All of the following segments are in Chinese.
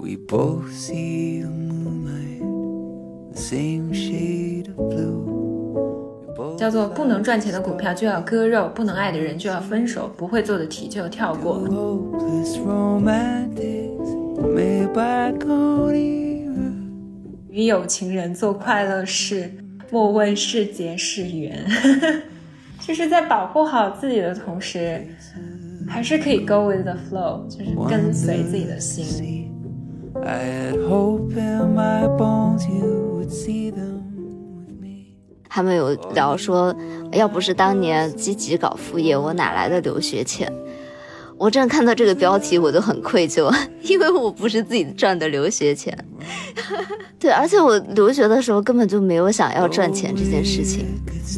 We both see the moonlight, the same shade of blue. 叫做不能赚钱的股票就要割肉，不能爱的人就要分手，不会做的题就跳过。与有情人做快乐事，莫问是劫是缘。就是在保护好自己的同时，还是可以 go with the flow， 就是跟随自己的心。 他们有聊说，要不是当年积极搞副业，我哪来的留学钱？我真的看到这个标题我就很愧疚，因为我不是自己赚的留学钱。对，而且我留学的时候根本就没有想要赚钱这件事情。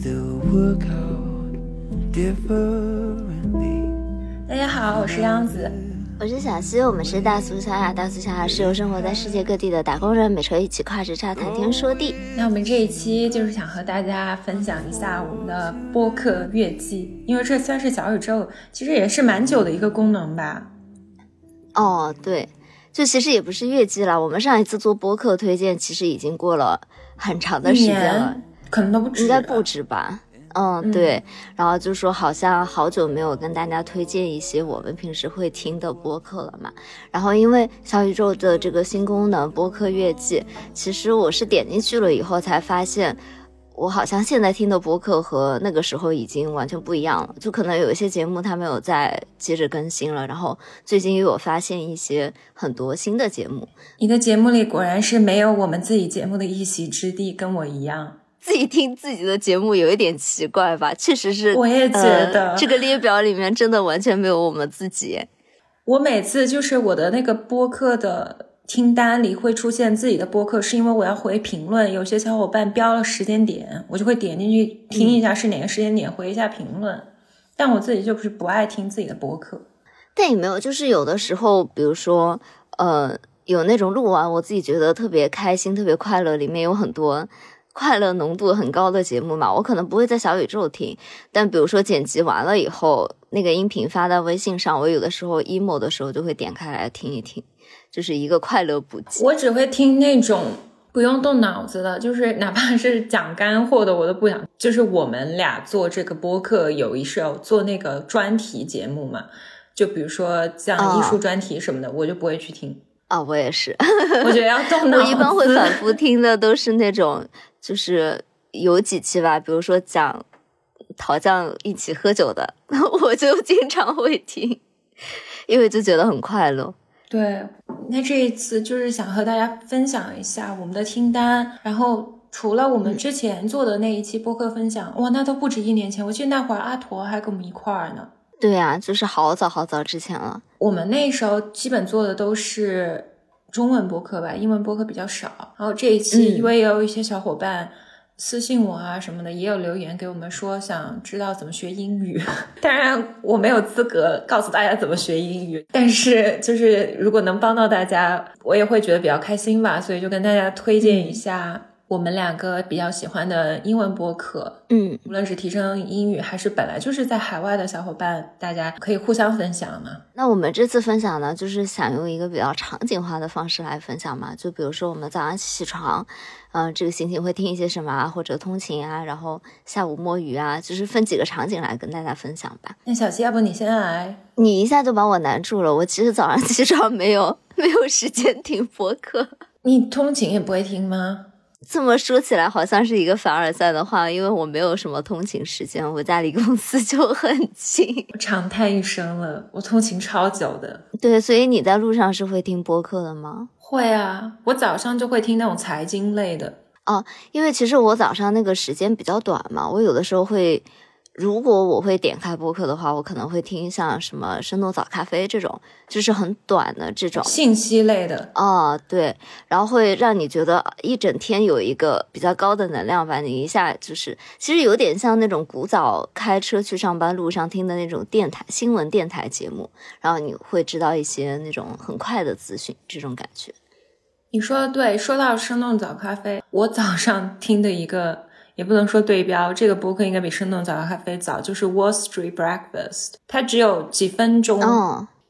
大家好，我是央子， 我是小西，我们是大苏小雅。大苏小雅是由生活在世界各地的打工人每周一起跨时差谈天说地。 那我们这一期就是想和大家分享一下我们的播客月季，因为这算是小宇宙其实也是蛮久的一个功能吧。 哦，对，就其实也不是月季了，我们上一次做播客推荐其实已经过了很长的时间了， 可能都不止， 应该不止吧。对，然后就说好像好久没有跟大家推荐一些我们平时会听的播客了嘛。然后因为小宇宙的这个新功能播客月季，其实我是点进去了以后才发现，我好像现在听的播客和那个时候已经完全不一样了，就可能有一些节目它没有再接着更新了，然后最近又有发现一些很多新的节目。 你的节目里果然是没有我们自己节目的一席之地，跟我一样。 自己听自己的节目有一点奇怪吧，确实是， 我也觉得、 这个列表里面真的完全没有我们自己。 我每次就是我的那个播客的听单里会出现自己的播客，是因为我要回评论，有些小伙伴标了时间点，我就会点进去听一下是哪个时间点，回一下评论。但我自己就是不爱听自己的播客。 但也没有，就是有的时候比如说有那种录完我自己觉得特别开心特别快乐，里面有很多快乐浓度很高的节目嘛，我可能不会在小宇宙听，但比如说剪辑完了以后那个音频发到微信上，我有的时候 emo 的时候就会点开来听一听，就是一个快乐补给。 我只会听那种不用动脑子的，就是哪怕是讲干货的我都不想。就是我们俩做这个播客有一首做那个专题节目嘛，就比如说像艺术专题什么的、我就不会去听。 我也是我觉得要动脑子。 我一般会反复听的都是那种就是有几期吧，比如说讲陶匠一起喝酒的我就经常会听，因为就觉得很快乐。 对，那这一次就是想和大家分享一下我们的听单，然后除了我们之前做的那一期播客分享，哇，那都不止1年前，我记得那会儿阿驼还跟我们一块儿呢。 对啊，就是好早好早之前了。 我们那时候基本做的都是中文播客吧，英文播客比较少。然后这一期因为也有一些小伙伴私信我啊什么的，也有留言给我们说想知道怎么学英语。当然我没有资格告诉大家怎么学英语，但是就是如果能帮到大家，我也会觉得比较开心吧，所以就跟大家推荐一下我们两个比较喜欢的英文播客。无论是提升英语还是本来就是在海外的小伙伴，大家可以互相分享嘛。 那我们这次分享呢，就是想用一个比较场景化的方式来分享嘛，就比如说我们早上起床这个心情会听一些什么啊，或者通勤啊，然后下午摸鱼啊，就是分几个场景来跟大家分享吧。 那小七，要不你先来？ 你一下就把我难住了，我其实早上起床没有时间听播客。 你通勤也不会听吗？ 这么说起来好像是一个凡尔赛的话，因为我没有什么通勤时间，我家离公司就很近。 长叹一声了，我通勤超久的。 对，所以你在路上是会听播客的吗？ 会啊，我早上就会听那种财经类的。 因为其实我早上那个时间比较短嘛，我有的时候会，如果我会点开播客的话，我可能会听像什么生动早咖啡这种，就是很短的这种信息类的。 对，然后会让你觉得一整天有一个比较高的能量吧，你一下就是其实有点像那种古早开车去上班路上听的那种新闻电台节目，然后你会知道一些那种很快的资讯，这种感觉。 你说的对，说到生动早咖啡，我早上听的一个也不能说对标，这个播客应该比生动早咖啡早，就是 Wall Street Breakfast， 它只有几分钟，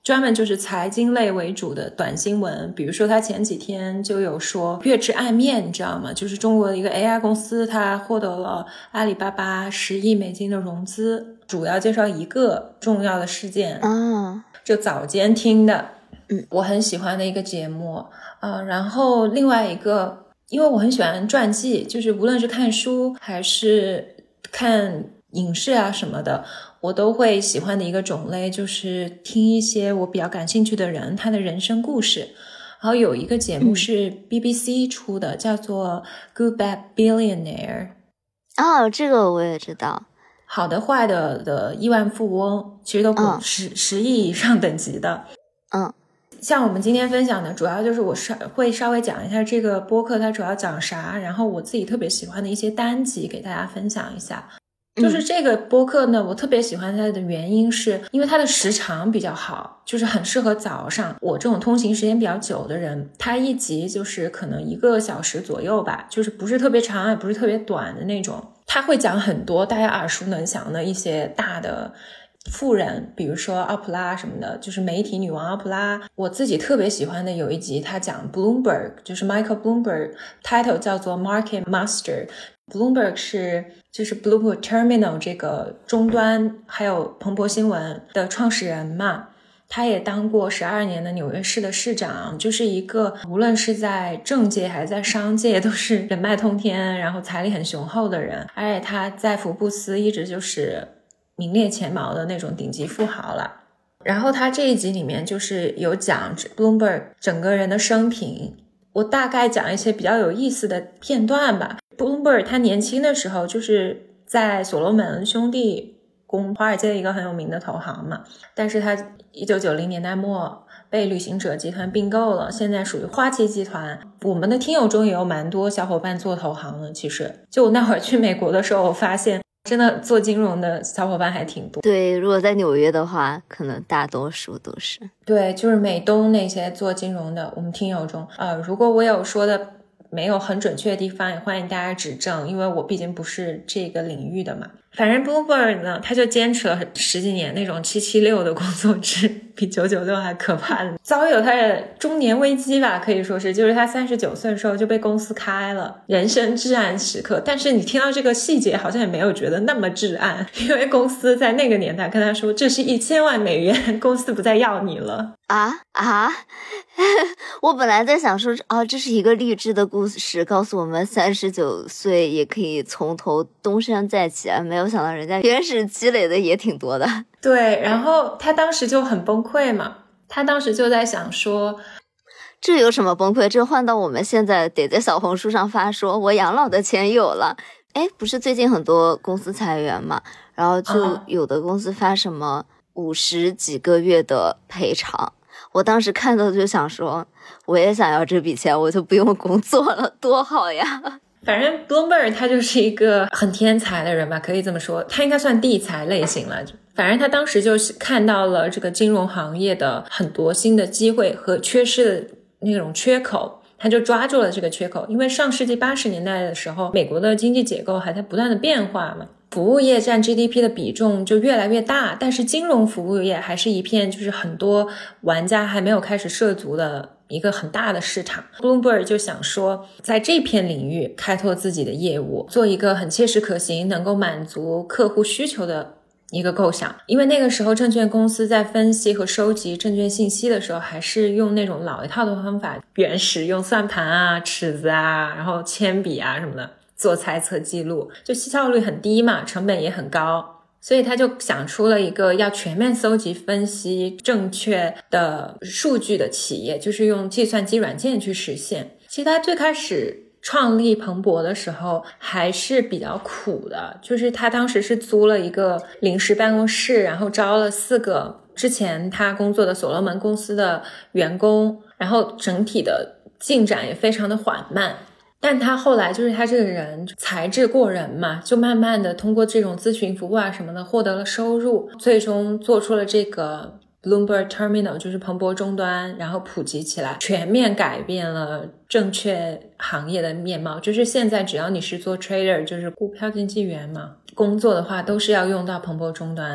专门就是财经类为主的短新闻。比如说他前几天就有说月之暗面，你知道吗？就是中国的一个 AI 公司，它获得了阿里巴巴10亿美金的融资，主要介绍一个重要的事件就早间听的我很喜欢的一个节目然后另外一个，因为我很喜欢传记，就是无论是看书还是看影视啊什么的，我都会喜欢的一个种类，就是听一些我比较感兴趣的人他的人生故事。然后有一个节目是 BBC 出的，叫做 Good Bad Billionaire。 这个我也知道。 好的坏的亿万富翁，其实都10亿以上等级的。像我们今天分享的主要就是我会稍微讲一下这个播客它主要讲啥，然后我自己特别喜欢的一些单集给大家分享一下。就是这个播客呢，我特别喜欢它的原因是因为它的时长比较好，就是很适合早上我这种通勤时间比较久的人。它一集就是可能1个小时左右吧，就是不是特别长也不是特别短的那种。它会讲很多大家耳熟能详的一些大的富人，比如说奥普拉什么的，就是媒体女王奥普拉。我自己特别喜欢的有一集他讲 Bloomberg， 就是 Michael Bloomberg， title 叫做 Market Master。Bloomberg 就是 Bloomberg Terminal 这个终端还有彭博新闻的创始人嘛，他也当过12年的纽约市的市长，就是一个无论是在政界还是在商界都是人脉通天，然后财力很雄厚的人，而且他在福布斯一直就是名列前茅的那种顶级富豪了。然后他这一集里面就是有讲 Bloomberg 整个人的生平，我大概讲一些比较有意思的片段吧。Bloomberg 他年轻的时候就是在所罗门兄弟华尔街一个很有名的投行嘛，但是他1990年代末被旅行者集团并购了，现在属于花旗集团。我们的听友中也有蛮多小伙伴做投行的，其实就我那会儿去美国的时候，我发现真的做金融的小伙伴还挺多。 对，如果在纽约的话，可能大多数都是。 对，就是美东那些做金融的，我们听友中如果我有说的没有很准确的地方，也欢迎大家指正，因为我毕竟不是这个领域的嘛。反正 Bloomberg 呢，他就坚持了10几年那种776的工作制，比996还可怕的。早有他的中年危机吧，可以说是，就是他39岁的时候就被公司开了，人生至暗时刻。但是你听到这个细节好像也没有觉得那么至暗，因为公司在那个年代跟他说这是1000万美元，公司不再要你了。 我本来在想说这是一个励志的故事，告诉我们39岁也可以从头东山再起啊，没有想到人家原始积累的也挺多的。 对，然后他当时就很崩溃嘛，他当时就在想说这有什么崩溃，这换到我们现在得在小红书上发说我养老的钱有了。不是最近很多公司裁员嘛，然后就有的公司发什么50几个月的赔偿，我当时看到就想说我也想要这笔钱，我就不用工作了，多好呀。 反正 Bloomberg 他就是一个很天才的人吧，可以这么说，他应该算地才类型了。反正他当时就是看到了这个金融行业的很多新的机会和缺失的那种缺口，他就抓住了这个缺口。因为上世纪80年代的时候，美国的经济结构还在不断的变化嘛，服务业占 GDP 的比重就越来越大，但是金融服务业还是一片就是很多玩家还没有开始涉足的一个很大的市场。 Bloomberg 就想说在这片领域开拓自己的业务，做一个很切实可行能够满足客户需求的一个构想。因为那个时候证券公司在分析和收集证券信息的时候还是用那种老一套的方法，原始用算盘啊、尺子啊，然后铅笔啊什么的做猜测记录，就效率很低嘛，成本也很高。所以他就想出了一个要全面搜集分析正确的数据的企业，就是用计算机软件去实现。其实他最开始创立彭博的时候还是比较苦的，就是他当时是租了一个临时办公室，然后招了4个之前他工作的所罗门公司的员工，然后整体的进展也非常的缓慢。但他后来就是他这个人才智过人嘛，就慢慢的通过这种咨询服务啊什么的获得了收入，最终做出了这个 Bloomberg Terminal， 就是彭博终端，然后普及起来，全面改变了证券行业的面貌。就是现在只要你是做 trader， 就是股票经纪员嘛，工作的话都是要用到彭博终端的。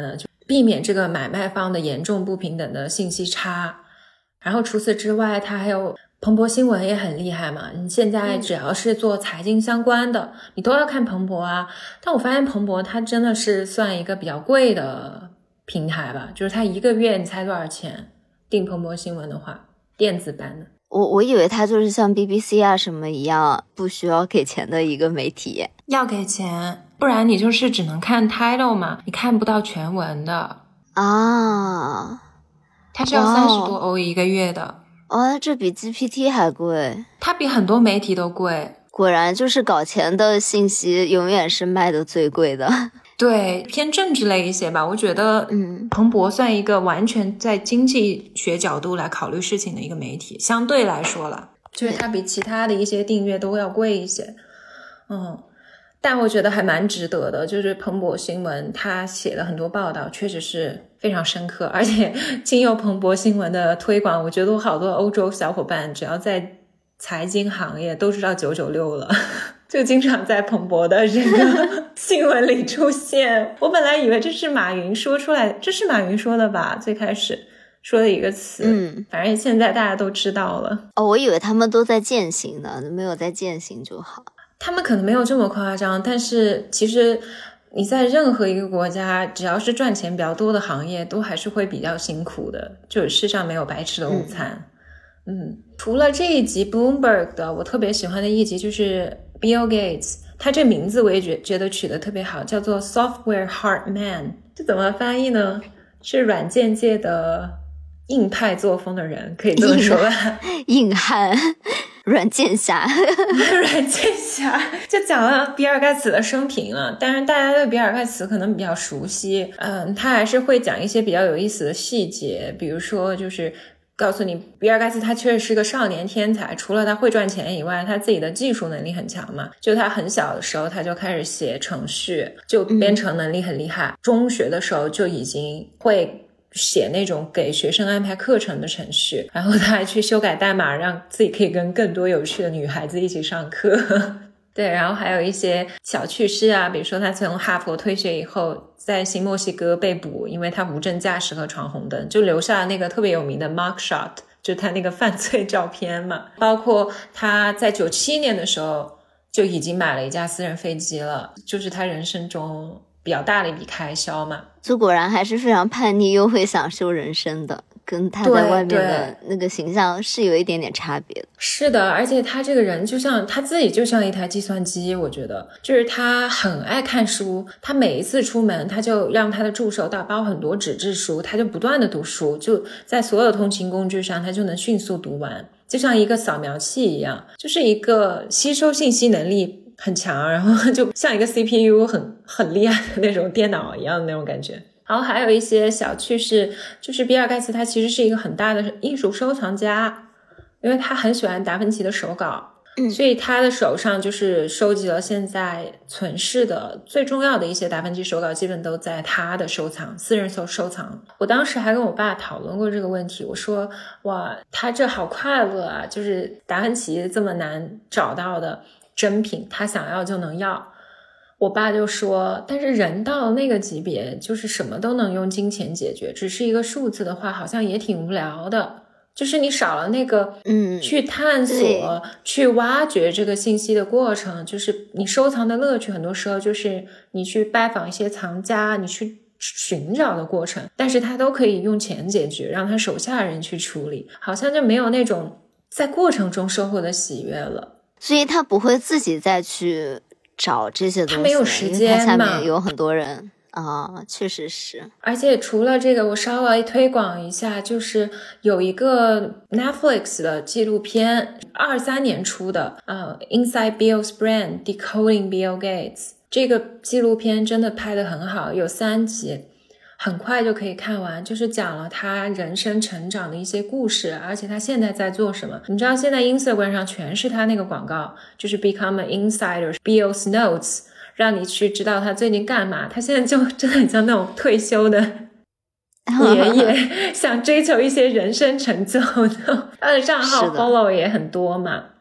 避免这个买卖方的严重不平等的信息差。然后除此之外，他还有彭博新闻也很厉害嘛，你现在只要是做财经相关的，你都要看彭博啊。但我发现彭博它真的是算一个比较贵的平台吧，就是它一个月你猜多少钱订彭博新闻的话，电子版的。 我以为它就是像 BBC 啊什么一样不需要给钱的一个媒体。 要给钱，不然你就是只能看 title 嘛，你看不到全文的啊。 它是要30多欧一个月的。 哦，这比 GPT 还贵。 它比很多媒体都贵。 果然就是搞钱的信息永远是卖的最贵的。 对，偏政治类一些吧。我觉得彭博算一个完全在经济学角度来考虑事情的一个媒体，相对来说了，就是它比其他的一些订阅都要贵一些。但我觉得还蛮值得的，就是彭博新闻他写了很多报道，确实是非常深刻，而且经由彭博新闻的推广，我觉得我好多欧洲小伙伴只要在财经行业都知道996了，就经常在彭博的这个新闻里出现。我本来以为这是马云说出来，这是马云说的吧，最开始说的一个词，反正现在大家都知道了。 我以为他们都在践行呢，没有在践行就好。 他们可能没有这么夸张，但是其实你在任何一个国家，只要是赚钱比较多的行业，都还是会比较辛苦的，就是世上没有白吃的午餐。除了这一集 Bloomberg 的，我特别喜欢的一集就是 Bill Gates， 他这名字我也觉得取得特别好，叫做 Software Heart Man， 这怎么翻译呢？是软件界的硬派作风的人，可以这么说吧。 硬汉软件侠软件侠就讲了比尔盖茨的生平了，当然大家对比尔盖茨可能比较熟悉，他还是会讲一些比较有意思的细节，比如说就是告诉你比尔盖茨他确实是个少年天才，除了他会赚钱以外，他自己的技术能力很强嘛，就他很小的时候他就开始写程序，就编程能力很厉害，中学的时候就已经会写那种给学生安排课程的程序，然后他还去修改代码，让自己可以跟更多有趣的女孩子一起上课。对，然后还有一些小趣事啊，比如说他从哈佛退学以后在新墨西哥被捕，因为他无证驾驶和闯红灯，就留下了那个特别有名的 mugshot， 就他那个犯罪照片嘛。包括他在97年的时候就已经买了一架私人飞机了，就是他人生中比较大的一笔开销嘛。 就果然还是非常叛逆又会享受人生的，跟他在外面的那个形象是有一点点差别的。 是的，而且他这个人就像他自己就像一台计算机，我觉得就是他很爱看书，他每一次出门他就让他的助手打包很多纸质书，他就不断的读书，就在所有通勤工具上他就能迅速读完，就像一个扫描器一样，就是一个吸收信息能力很强，然后就像一个 CPU 很厉害的那种电脑一样的那种感觉。然后还有一些小趣事，就是比尔盖茨他其实是一个很大的艺术收藏家，因为他很喜欢达芬奇的手稿，所以他的手上就是收集了现在存世的最重要的一些达芬奇手稿，基本都在他的收藏，私人收藏。我当时还跟我爸讨论过这个问题，我说哇，他这好快乐啊，就是达芬奇这么难找到的真品，他想要就能要。我爸就说，但是人到那个级别，就是什么都能用金钱解决，只是一个数字的话好像也挺无聊的，就是你少了那个去探索去挖掘这个信息的过程，就是你收藏的乐趣很多时候就是你去拜访一些藏家，你去寻找的过程，但是他都可以用钱解决，让他手下人去处理，好像就没有那种在过程中收获的喜悦了。 所以他不会自己再去找这些东西， 他没有时间嘛， 因为他下面有很多人啊，确实是。 而且除了这个，我稍微推广一下，就是有一个 Netflix 的纪录片，23年出的Inside Bill's Brain Decoding Bill Gates， 这个纪录片真的拍得很好，有3集，很快就可以看完，就是讲了他人生成长的一些故事，而且他现在在做什么。你知道现在 Instagram 上全是他那个广告，就是 Become an Insider Bill's Notes， 让你去知道他最近干嘛。他现在就真的很像那种退休的爷爷想追求一些人生成就的，他的账号 follow 也很多嘛。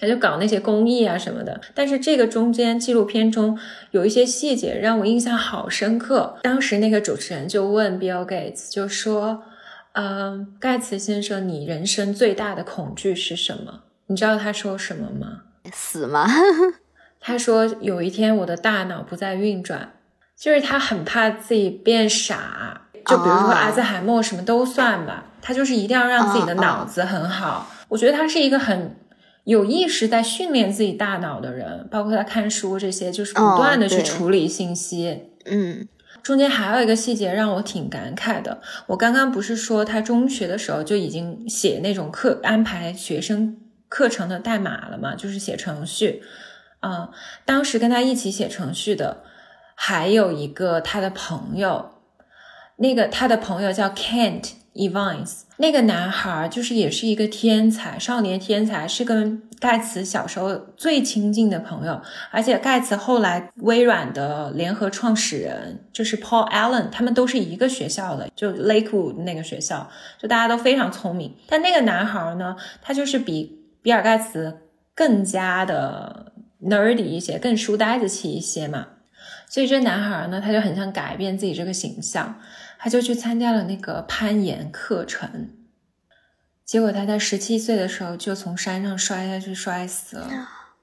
他就搞那些公益啊什么的。但是这个中间纪录片中有一些细节让我印象好深刻。当时那个主持人就问 Bill Gates， 就说盖茨先生，你人生最大的恐惧是什么？你知道他说什么吗？ 死吗？ 他说有一天我的大脑不再运转，就是他很怕自己变傻，就比如说阿兹海默什么都算吧，他就是一定要让自己的脑子很好。我觉得他是一个很有意识在训练自己大脑的人，包括他看书这些，就是不断的去处理信息。中间还有一个细节让我挺感慨的，我刚刚不是说他中学的时候就已经写那种安排学生课程的代码了嘛，就是写程序。当时跟他一起写程序的还有一个他的朋友，那个他的朋友叫 Kent Evans， 那个男孩就是也是一个天才，少年天才，是跟盖茨小时候最亲近的朋友，而且盖茨后来微软的联合创始人就是 Paul Allen， 他们都是一个学校的，就 Lakewood 那个学校，就大家都非常聪明。但那个男孩呢，他就是比尔盖茨更加的 nerdy 一些，更书呆子气一些嘛。所以这男孩呢，他就很想改变自己这个形象，他就去参加了那个攀岩课程。结果他在17岁的时候就从山上摔下去摔死了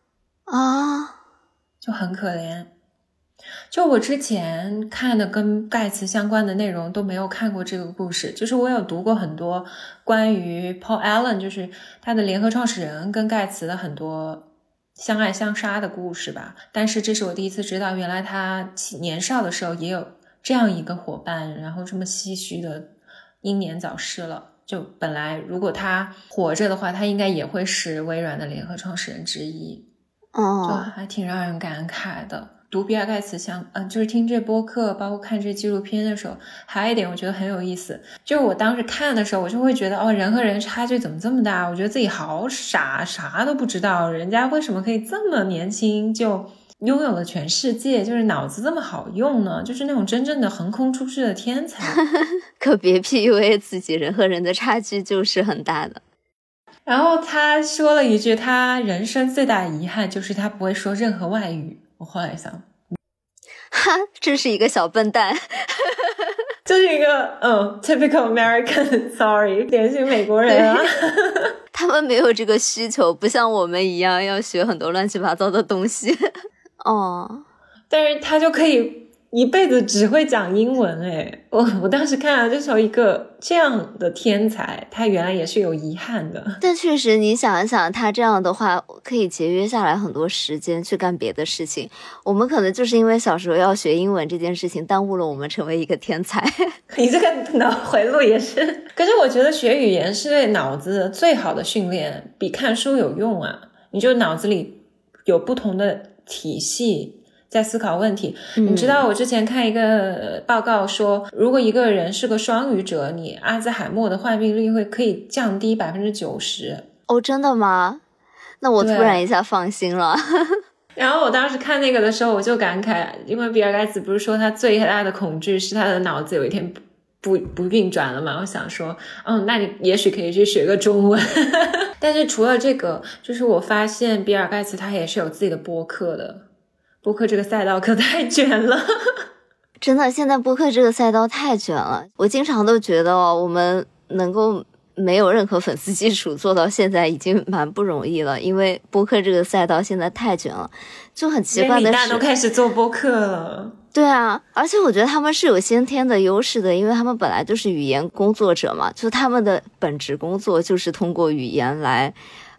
就很可怜。就我之前看的跟盖茨相关的内容都没有看过这个故事，就是我有读过很多关于 Paul Allen， 就是他的联合创始人跟盖茨的很多相爱相杀的故事吧，但是这是我第一次知道，原来他年少的时候也有这样一个伙伴，然后这么唏嘘的英年早逝了。就本来如果他活着的话，他应该也会是微软的联合创始人之一。就还挺让人感慨的。读比尔盖茨就是听这播客包括看这纪录片的时候，还有一点我觉得很有意思，就是我当时看的时候我就会觉得人和人差距怎么这么大，我觉得自己好傻，啥都不知道，人家为什么可以这么年轻就拥有了全世界，就是脑子这么好用呢，就是那种真正的横空出世的天才。 可别 PUA 自己，人和人的差距就是很大的。 然后他说了一句他人生最大的遗憾就是他不会说任何外语。我后来想这是一个小笨蛋。 就是一个typical American sorry 典型美国人啊。 他们没有这个需求，不像我们一样要学很多乱七八糟的东西。 但是他就可以一辈子只会讲英文。我当时看了这时候，一个这样的天才他原来也是有遗憾的。 但确实你想一想，他这样的话可以节约下来很多时间去干别的事情。我们可能就是因为小时候要学英文这件事情耽误了我们成为一个天才。 你这个脑回路也是。可是我觉得学语言是对脑子最好的训练，比看书有用啊。你就脑子里有不同的体系在思考问题。你知道我之前看一个报告说，如果一个人是个双语者，你阿兹海默的患病率可以降低 90%。 真的吗？那我突然一下放心了。 然后我当时看那个的时候我就感慨，因为比尔盖茨不是说他最大的恐惧是他的脑子有一天不运转了嘛，我想说那你也许可以去学个中文。但是除了这个，就是我发现比尔盖茨他也是有自己的播客的。播客这个赛道可太卷了。 真的，现在播客这个赛道太卷了。我经常都觉得我们能够没有任何粉丝基础做到现在已经蛮不容易了，因为播客这个赛道现在太卷了。就很奇怪的是， 连李诞都开始做播客了。 对啊，而且我觉得他们是有先天的优势的，因为他们本来就是语言工作者嘛，就他们的本职工作就是通过语言来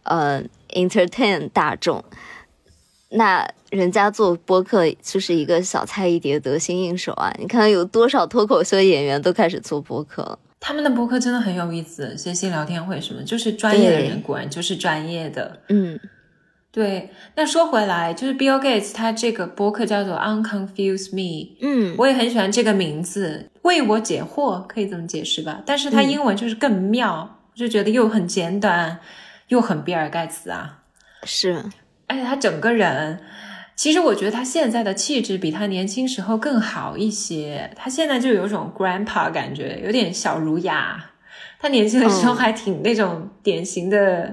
entertain 大众。那人家做播客就是一个小菜一碟，得心应手啊！你看有多少脱口秀演员都开始做播客了。 他们的播客真的很有意思，谐星聊天会什么，就是专业的人果然就是专业的。对。那说回来，就是 Bill Gates 他这个播客叫做 Unconfuse Me。我也很喜欢这个名字，为我解惑，可以这么解释吧。但是他英文就是更妙，就觉得又很简短，又很比尔盖茨啊。 是。 而且他整个人，其实我觉得他现在的气质比他年轻时候更好一些。他现在就有一种 grandpa 感觉，有点小儒雅。他年轻的时候还挺那种典型的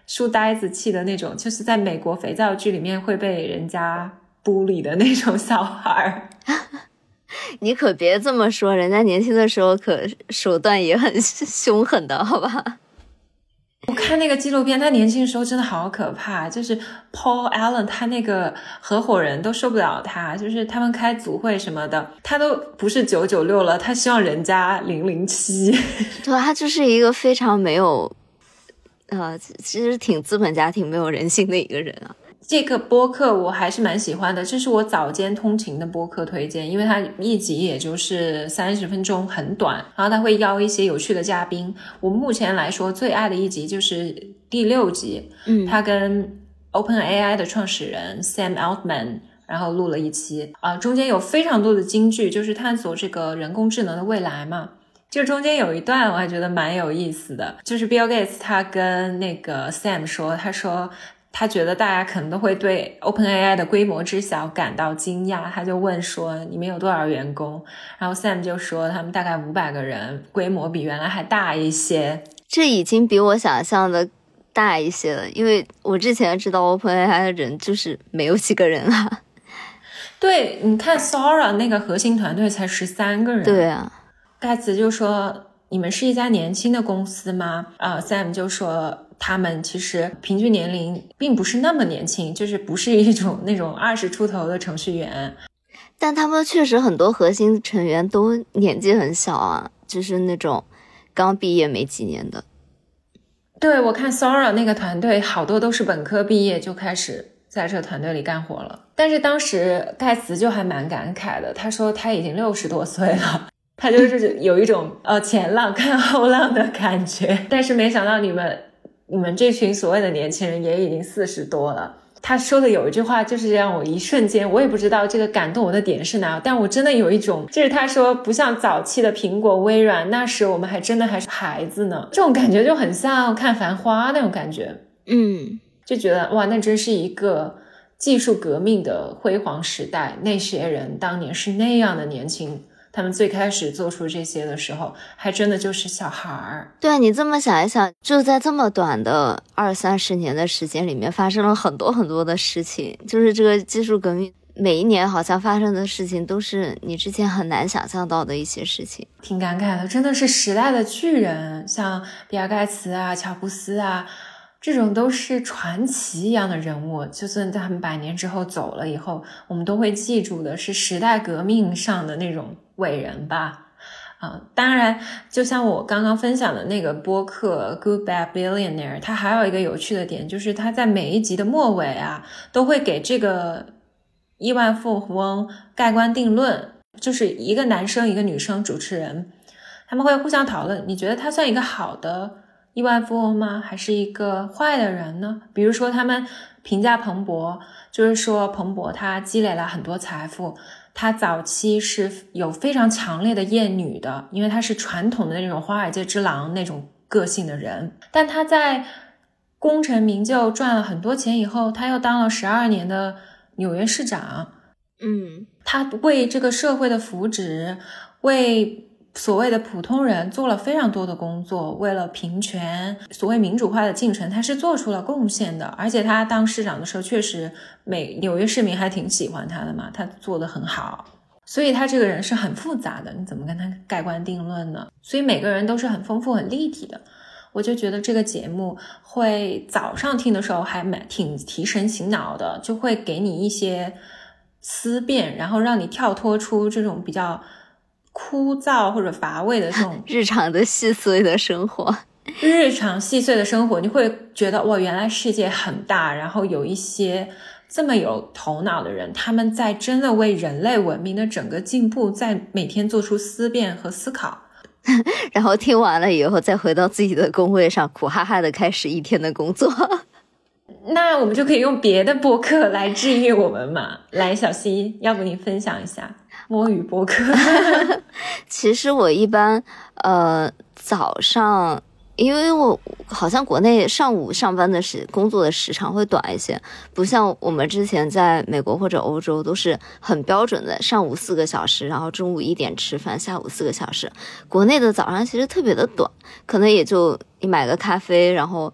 书呆子气的那种，就是在美国肥皂剧里面会被人家bully的那种小孩。 你可别这么说，人家年轻的时候可手段也很凶狠的，好吧？ 我看那个纪录片，他年轻的时候真的好可怕，就是 Paul Allen 他那个合伙人都受不了他，就是他们开组会什么的，他都不是996了，他希望人家007。 对，他就是一个非常没有其实挺资本家挺没有人性的一个人啊。 这个播客我还是蛮喜欢的，这是我早间通勤的播客推荐，因为它一集也就是30分钟，很短，然后它会邀一些有趣的嘉宾。我目前来说最爱的一集就是第6集，他跟 OpenAI 的创始人 Sam Altman 然后录了一期中间有非常多的金句，就是探索这个人工智能的未来嘛。这中间有一段我还觉得蛮有意思的，就是 Bill Gates 他跟那个 Sam 说，他说他觉得大家可能都会对 OpenAI 的规模之小感到惊讶，他就问说你们有多少员工，然后 Sam 就说他们大概500个人，规模比原来还大一些。 这已经比我想象的大一些了，因为我之前知道 OpenAI 的人就是没有几个人啊。 对，你看 Sora 那个核心团队才13个人。 对啊， 盖茨就说你们是一家年轻的公司吗？Sam 就说他们其实平均年龄并不是那么年轻，就是不是一种那种20出头的程序员， 但他们确实很多核心成员都年纪很小啊，就是那种刚毕业没几年的。 对，我看 Sora 那个团队好多都是本科毕业就开始在这个团队里干活了。但是当时盖茨就还蛮感慨的，他说他已经60多岁了，他就是有一种前浪看后浪的感觉。但是没想到你们这群所谓的年轻人也已经40多了。他说的有一句话就是让我一瞬间，我也不知道这个感动我的点是哪，但我真的有一种，就是他说不像早期的苹果微软，那时我们还真的还是孩子呢，这种感觉就很像看繁花那种感觉。就觉得哇，那真是一个技术革命的辉煌时代，那些人当年是那样的年轻，他们最开始做出这些的时候还真的就是小孩儿。 对，你这么想一想，就在这么短的20-30年的时间里面发生了很多很多的事情，就是这个技术革命每一年好像发生的事情都是你之前很难想象到的一些事情。 挺感慨的，真的是时代的巨人，像比尔盖茨啊、乔布斯啊，这种都是传奇一样的人物，就算他们100年之后走了以后，我们都会记住的是时代革命上的那种伟人吧。当然就像我刚刚分享的那个播客 Good Bad Billionaire， 它还有一个有趣的点，就是它在每一集的末尾都会给这个亿万富翁盖棺定论，就是一个男生一个女生主持人，他们会互相讨论，你觉得他算一个好的亿万富翁吗？还是一个坏的人呢？比如说他们评价彭博，就是说彭博他积累了很多财富，他早期是有非常强烈的厌女的，因为他是传统的那种华尔街之狼那种个性的人，但他在功成名就赚了很多钱以后，他又当了12年的纽约市长。他为这个社会的福祉，为所谓的普通人做了非常多的工作，为了平权，所谓民主化的进程，他是做出了贡献的。而且他当市长的时候，确实纽约市民还挺喜欢他的嘛，他做得很好。所以他这个人是很复杂的，你怎么跟他盖棺定论呢？所以每个人都是很丰富很立体的。我就觉得这个节目会早上听的时候还挺提神醒脑的，就会给你一些思辨，然后让你跳脱出这种比较枯燥或者乏味的这种日常的细碎的生活。 日常细碎的生活，你会觉得哇，原来世界很大，然后有一些这么有头脑的人，他们在真的为人类文明的整个进步在每天做出思辨和思考。 然后听完了以后再回到自己的工位上，苦哈哈的开始一天的工作。 那我们就可以用别的播客来治愈我们嘛。来，小溪，要不你分享一下摸鱼播客？ 其实我一般早上，因为我好像国内上午上班的工作的时长会短一些，不像我们之前在美国或者欧洲都是很标准的，上午4个小时，然后中午1点吃饭，下午4个小时。国内的早上其实特别的短，可能也就你买个咖啡，然后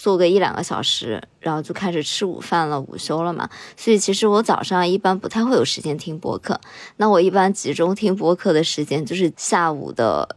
做个1-2个小时，然后就开始吃午饭了，午休了嘛。所以其实我早上一般不太会有时间听播客，那我一般集中听播客的时间就是下午的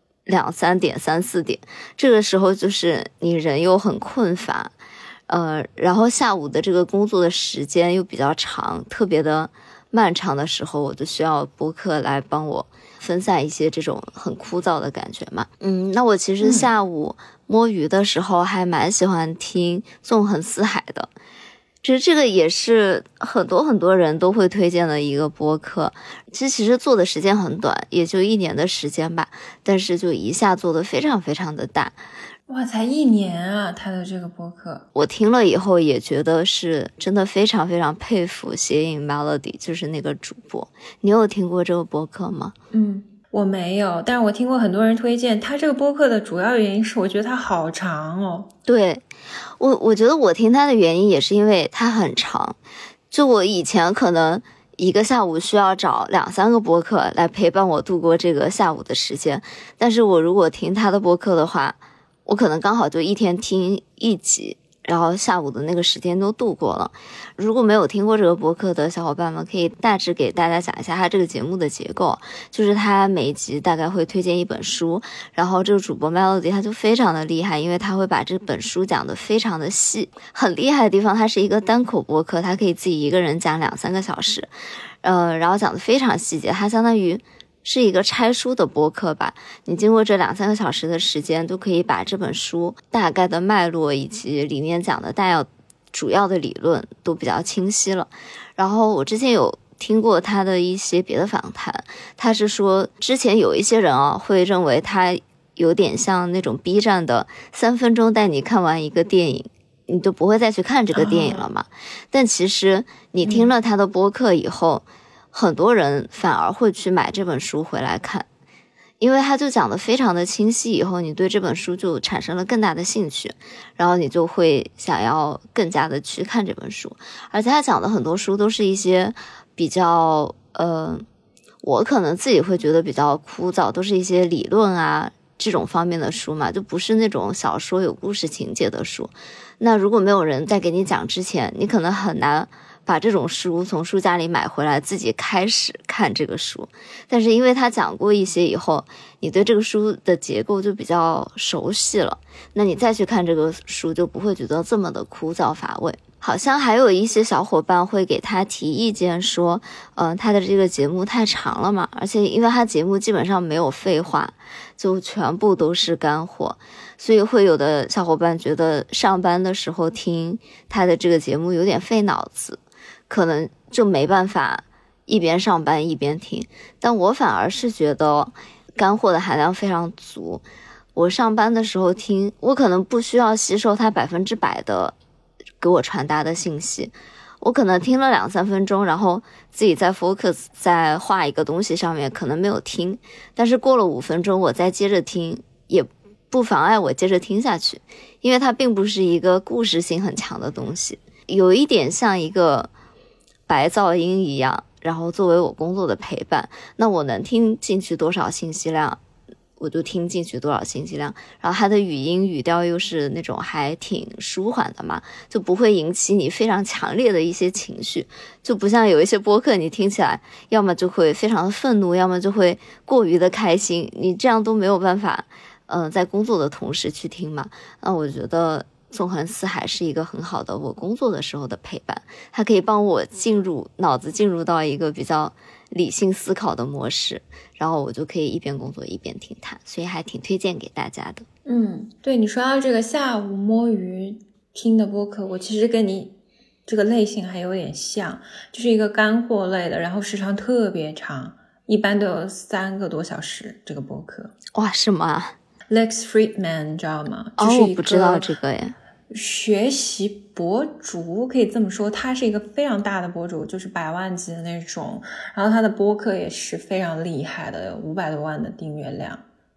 2-3点、3-4点，这个时候就是你人又很困乏，然后下午的这个工作的时间又比较长，特别的漫长的时候，我就需要播客来帮我分散一些这种很枯燥的感觉嘛。那我其实下午摸鱼的时候还蛮喜欢听纵横四海的，其实这个也是很多人都会推荐的一个播客。其实做的时间很短，也就1年的时间吧，但是就一下做的非常非常的大。 哇，才1年啊，他的这个播客我听了以后也觉得是真的非常非常佩服谐影 Melody， 就是那个主播。你有听过这个播客吗？ 我没有，但是我听过很多人推荐他这个播客的主要原因是我觉得它好长哦。 对，我觉得我听他的原因也是因为它很长，就我以前可能一个下午需要找2-3个播客来陪伴我度过这个下午的时间，但是我如果听他的播客的话，我可能刚好就一天听1集，然后下午的那个时间都度过了。如果没有听过这个播客的小伙伴们，可以大致给大家讲一下他这个节目的结构，就是他每一集大概会推荐一本书，然后这个主播 Melody 他就非常的厉害，因为他会把这本书讲得非常的细。很厉害的地方，他是一个单口播客，他可以自己一个人讲2-3个小时，然后讲得非常细节，他相当于是一个拆书的播客吧，你经过这2-3个小时的时间，都可以把这本书大概的脉络以及里面讲的主要的理论都比较清晰了。然后我之前有听过他的一些别的访谈，他是说之前有一些人会认为他有点像那种 B 站的3分钟带你看完一个电影，你就不会再去看这个电影了嘛。但其实你听了他的播客以后，很多人反而会去买这本书回来看，因为他就讲得非常的清晰，以后你对这本书就产生了更大的兴趣，然后你就会想要更加的去看这本书。而且他讲的很多书都是一些比较我可能自己会觉得比较枯燥，都是一些理论啊这种方面的书嘛，就不是那种小说有故事情节的书。那如果没有人在给你讲之前，你可能很难把这种书从书架里买回来自己开始看这个书，但是因为他讲过一些以后，你对这个书的结构就比较熟悉了，那你再去看这个书就不会觉得这么的枯燥乏味。好像还有一些小伙伴会给他提意见说他的这个节目太长了嘛，而且因为他节目基本上没有废话，就全部都是干货，所以会有的小伙伴觉得上班的时候听他的这个节目有点费脑子，可能就没办法一边上班一边听。但我反而是觉得干货的含量非常足，我上班的时候听，我可能不需要吸收它100%的给我传达的信息，我可能听了2-3分钟，然后自己在 focus 在画一个东西上面，可能没有听，但是过了5分钟我再接着听，也不妨碍我接着听下去，因为它并不是一个故事性很强的东西，有一点像一个白噪音一样，然后作为我工作的陪伴，那我能听进去多少信息量我就听进去多少信息量，然后它的语音语调又是那种还挺舒缓的嘛，就不会引起你非常强烈的一些情绪，就不像有一些播客你听起来要么就会非常的愤怒，要么就会过于的开心，你这样都没有办法在工作的同时去听嘛。那我觉得纵横四海是一个很好的我工作的时候的陪伴，它可以帮我脑子进入到一个比较理性思考的模式，然后我就可以一边工作一边听它，所以还挺推荐给大家的。 对，你说到这个下午摸鱼听的播客，我其实跟你这个类型还有点像，就是一个干货类的，然后时长特别长，一般都有3个多小时。这个播客哇，是吗？ Lex Fridman 你知道吗？就是我不知道这个耶。 学习博主可以这么说，他是一个非常大的博主，就是100万级的那种，然后他的播客也是非常厉害的，有500多万的订阅量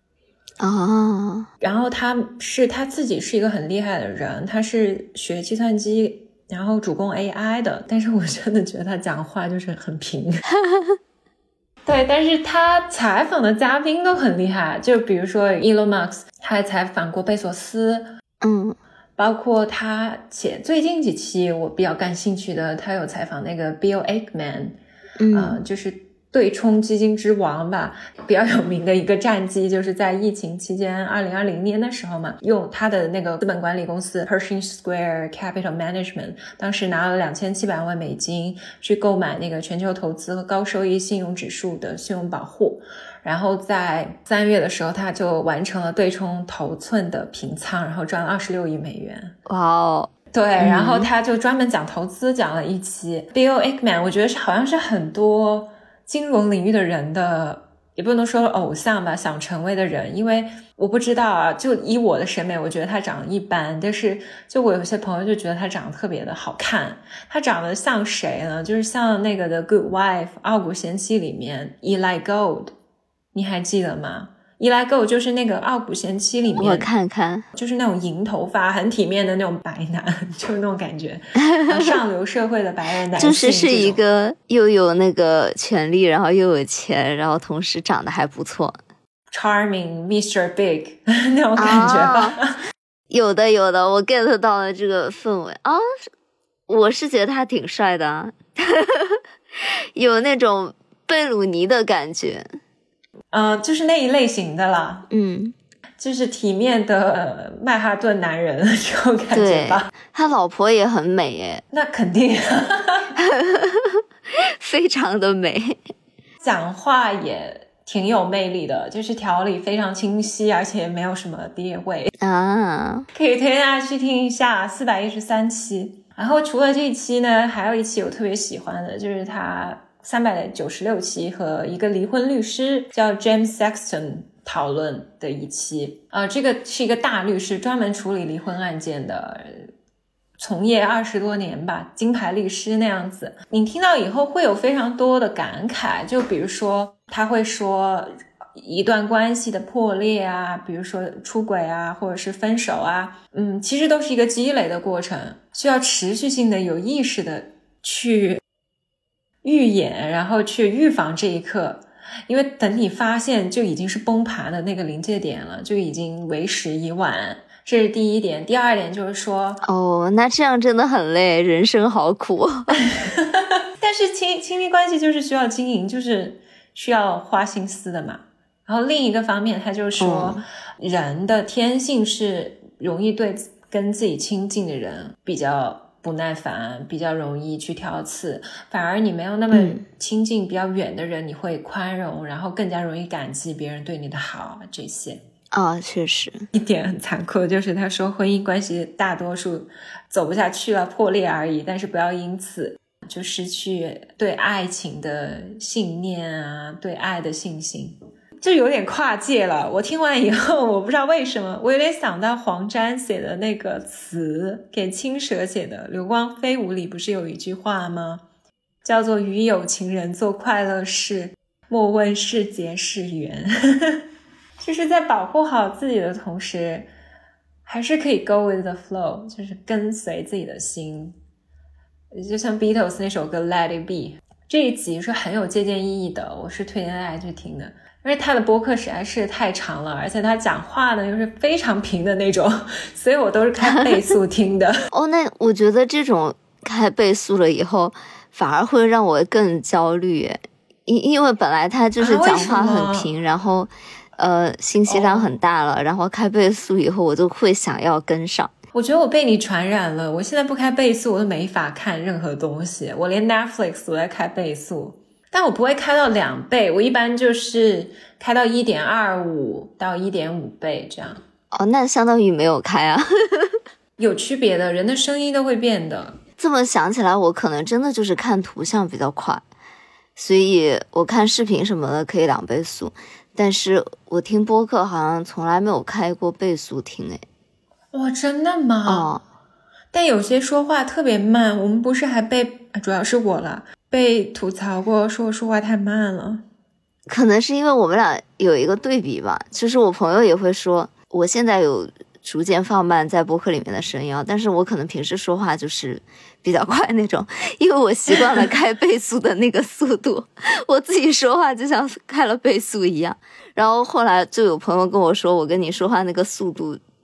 然后他自己是一个很厉害的人，他是学计算机然后主攻 AI 的，但是我真的觉得他讲话就是很平对，但是他采访的嘉宾都很厉害，就比如说 Elon Musk， 他还采访过贝索斯， 包括他最近几期我比较感兴趣的，他有采访那个 Bill Ackman，就是对冲基金之王吧，比较有名的一个战绩，就是在疫情期间2020年的时候嘛，用他的那个资本管理公司 Pershing Square Capital Management 当时拿了$2700万去购买那个全球投资和高收益信用指数的信用保护，然后在3月的时候他就完成了对冲头寸的平仓，然后赚了26亿美元。 哇哦， 对，然后他就专门讲投资讲了一期。Bill Ackman 我觉得好像是很多金融领域的人的，也不能说偶像吧，想成为的人，因为我不知道啊，就以我的审美我觉得他长得一般，但是就我有些朋友就觉得他长得特别的好看。他长得像谁呢？就是像那个的 Good Wife 傲骨贤妻里面 Eli Gold， 你还记得吗？Eli Gold 就是那个傲骨贤妻里面， 我看看， 就是那种银头发很体面的那种白男，就是那种感觉上流社会的白人男性， 就是一个又有那个权利，然后又有钱，然后同时长得还不错， Charming Mr. Big 那种感觉吧。 有的我 get 到了这个氛围啊，我是觉得他挺帅的啊有那种贝鲁尼的感觉， 就是那一类型的啦，就是体面的曼哈顿男人这种感觉吧。 他老婆也很美耶， 那肯定非常的美， 讲话也挺有魅力的，就是条理非常清晰，而且没有什么爹味啊， 可以推荐大家去听一下413期。然后除了这一期呢，还有一期我特别喜欢的，就是他396期和一个离婚律师叫 James Sexton 讨论的一期。这个是一个大律师，专门处理离婚案件的，从业20多年吧，金牌律师那样子。你听到以后会有非常多的感慨，就比如说他会说一段关系的破裂啊，比如说出轨啊，或者是分手啊，其实都是一个积累的过程，需要持续性的有意识的去预演，然后去预防这一刻，因为等你发现就已经是崩盘的那个临界点了，就已经为时已晚。这是第一点。第二点就是说， 那这样真的很累，人生好苦但是亲密关系就是需要经营，就是需要花心思的嘛。然后另一个方面他就说，人的天性是容易对跟自己亲近的人比较不耐烦，比较容易去挑刺，反而你没有那么亲近比较远的人，你会宽容，然后更加容易感激别人对你的好，这些确实一点很残酷，就是他说婚姻关系大多数走不下去了，破裂而已，但是不要因此就失去对爱情的信念啊，对爱的信心，就有点跨界了。我听完以后我不知道为什么我有点想到黄沾写的那个词，给青蛇写的《流光飞舞》里不是有一句话吗，叫做与有情人做快乐事，莫问是劫是缘就是在保护好自己的同时，还是可以 go with the flow， 就是跟随自己的心。就像 Beatles 那首歌 Let It Be， 这一集是很有借鉴意义的，我是推荐大家去听的，因为他的播客实在是太长了，而且他讲话呢又是非常平的那种，所以我都是开倍速听的那我觉得这种开倍速了以后反而会让我更焦虑，因为本来他就是讲话很平，然后信息量很大了，然后开倍速以后我就会想要跟上。 我觉得我被你传染了，我现在不开倍速我都没法看任何东西，我连 Netflix 我在开倍速，但我不会开到2倍，我一般就是开到 1.25 到 1.5 倍这样。 那相当于没有开啊有区别的，人的声音都会变的。 这么想起来我可能真的就是看图像比较快，所以我看视频什么的可以2倍速，但是我听播客好像从来没有开过倍速听。 哇，真的吗？但有些说话特别慢，我们不是还主要是我了，被吐槽过说我说话太慢了。 可能是因为我们俩有一个对比吧，就是我朋友也会说我现在有逐渐放慢在播客里面的声音，但是我可能平时说话就是比较快那种，因为我习惯了开倍速的那个速度我自己说话就像开了倍速一样。然后后来就有朋友跟我说，我跟你说话那个速度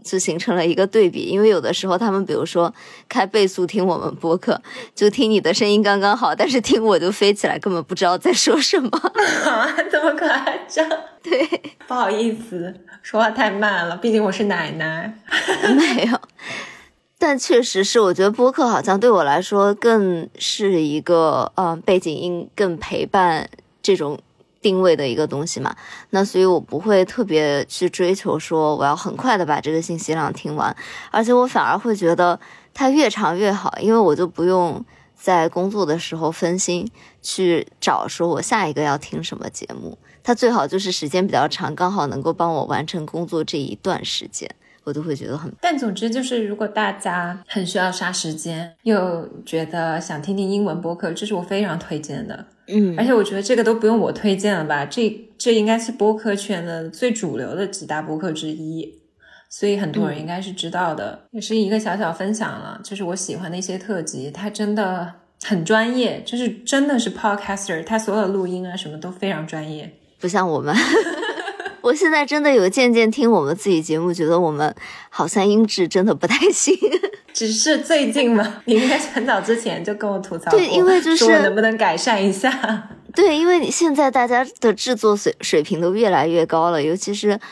就形成了一个对比，因为有的时候他们比如说开倍速听我们播客，就听你的声音刚刚好，但是听我就飞起来，根本不知道在说什么。 这么夸张？ 对， 不好意思，说话太慢了，毕竟我是奶奶。 没有，但确实是我觉得播客好像对我来说更是一个背景音更陪伴这种定位的一个东西嘛，那所以我不会特别去追求说我要很快的把这个信息量听完，而且我反而会觉得它越长越好，因为我就不用在工作的时候分心去找说我下一个要听什么节目，它最好就是时间比较长，刚好能够帮我完成工作这一段时间，我都会觉得很。 但总之就是如果大家很需要杀时间，又觉得想听听英文播客，这是我非常推荐的。而且我觉得这个都不用我推荐了吧，这应该是播客圈的最主流的几大播客之一，所以很多人应该是知道的。也是一个小小分享了，就是我喜欢的一些特辑，它真的很专业，就是真的是 podcaster， 它所有录音啊什么都非常专业， 不像我们。我现在真的有渐渐听我们自己节目，觉得我们好像音质真的不太行。 只是最近嘛，你应该很早之前就跟我吐槽过， 对，因为就是说我能不能改善一下。 对，因为你现在大家的制作水平都越来越高了，尤其是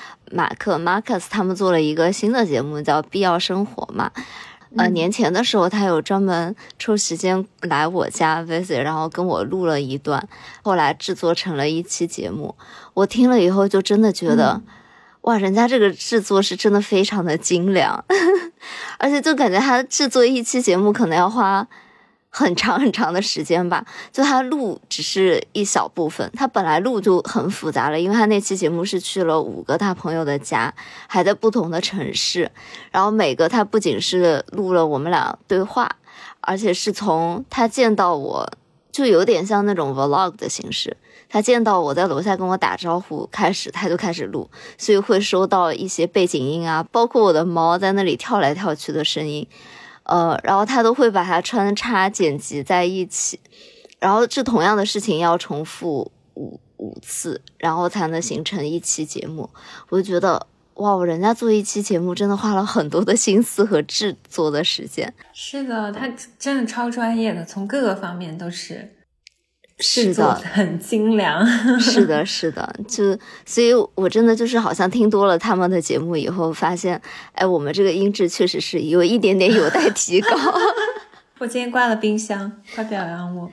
Marcus 他们做了一个新的节目叫必要生活嘛。年前的时候他有专门抽时间来我家 visit， 然后跟我录了一段，后来制作成了一期节目。我听了以后就真的觉得哇，人家这个制作是真的非常的精良。而且就感觉他制作一期节目可能要花很长很长的时间吧，就他录只是一小部分，他本来录就很复杂了，因为他那期节目是去了5个他朋友的家，还在不同的城市，然后每个他不仅是录了我们俩对话，而且是从他见到我，就有点像那种 vlog 的形式，他见到我在楼下跟我打招呼开始他就开始录，所以会收到一些背景音啊，包括我的猫在那里跳来跳去的声音，然后他都会把它穿插剪辑在一起，然后这同样的事情要重复五次，然后才能形成一期节目。我就觉得哇，人家做一期节目真的花了很多的心思和制作的时间。 是的，他真的超专业的，从各个方面都是。 是的， 很精良。 是的，是的，所以我真的就是好像听多了他们的节目以后，发现，哎，我们这个音质确实是有一点点有待提高。 我今天关了冰箱，快表扬我。